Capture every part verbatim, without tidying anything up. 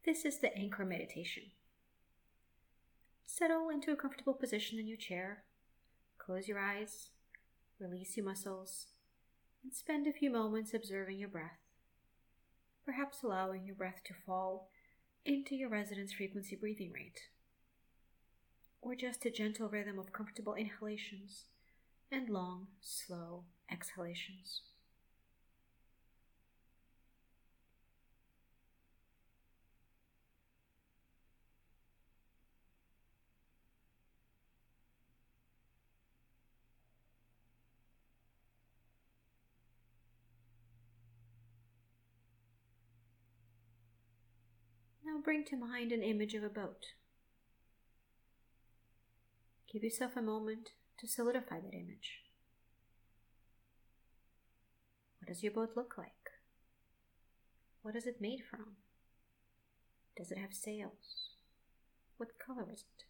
This is the anchor meditation. Settle into a comfortable position in your chair. Close your eyes, release your muscles, and spend a few moments observing your breath, perhaps allowing your breath to fall into your resonance frequency breathing rate, or just a gentle rhythm of comfortable inhalations and long, slow exhalations. Now bring to mind an image of a boat. Give yourself a moment to solidify that image. What does your boat look like? What is it made from? Does it have sails? What color is it?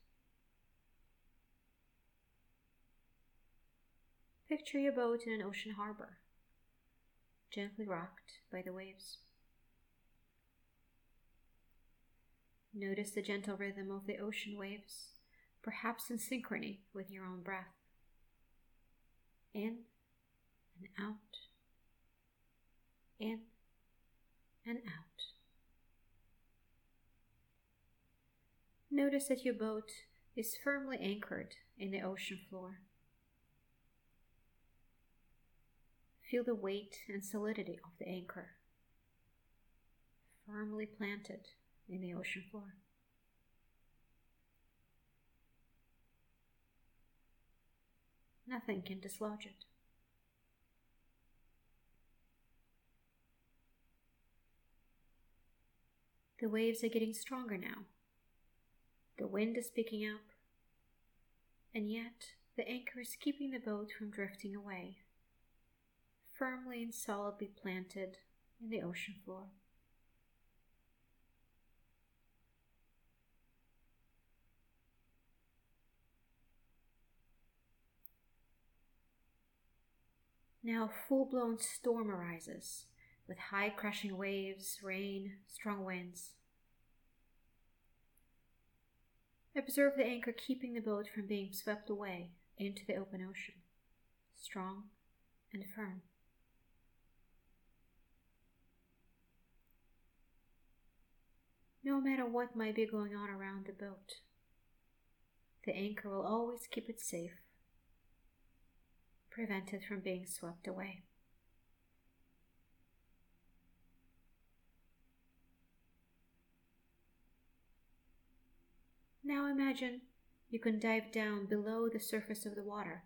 Picture your boat in an ocean harbor, gently rocked by the waves. Notice the gentle rhythm of the ocean waves, perhaps in synchrony with your own breath. In and out, in and out. Notice that your boat is firmly anchored in the ocean floor. Feel the weight and solidity of the anchor, firmly planted in the ocean floor. Nothing can dislodge it. The waves are getting stronger now. The wind is picking up, and yet the anchor is keeping the boat from drifting away, firmly and solidly planted in the ocean floor. Now a full-blown storm arises, with high crashing waves, rain, strong winds. Observe the anchor keeping the boat from being swept away into the open ocean, strong and firm. No matter what might be going on around the boat, the anchor will always keep it safe, prevent it from being swept away. Now imagine you can dive down below the surface of the water,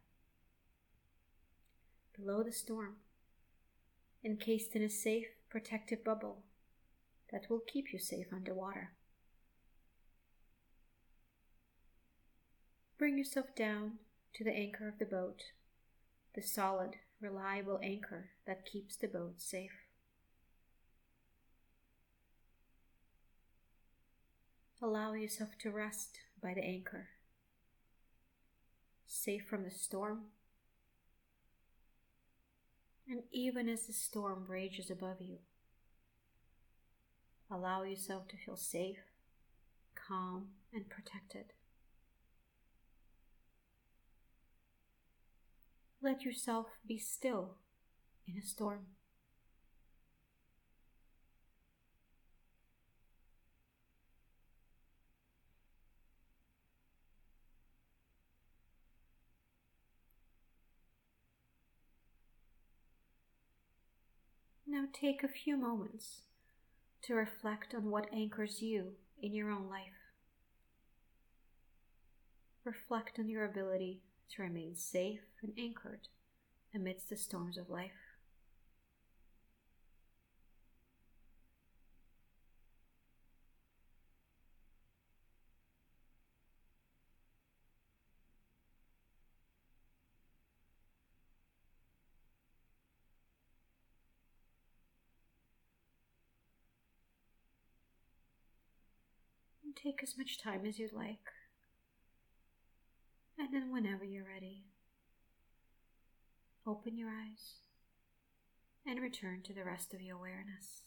below the storm, encased in a safe, protective bubble that will keep you safe underwater. Bring yourself down to the anchor of the boat, the solid, reliable anchor that keeps the boat safe. Allow yourself to rest by the anchor, safe from the storm, and even as the storm rages above you, allow yourself to feel safe, calm, and protected. Let yourself be still in a storm. Now take a few moments to reflect on what anchors you in your own life. Reflect on your ability to remain safe and anchored amidst the storms of life. And take as much time as you'd like. And then whenever you're ready, open your eyes and return to the rest of your awareness.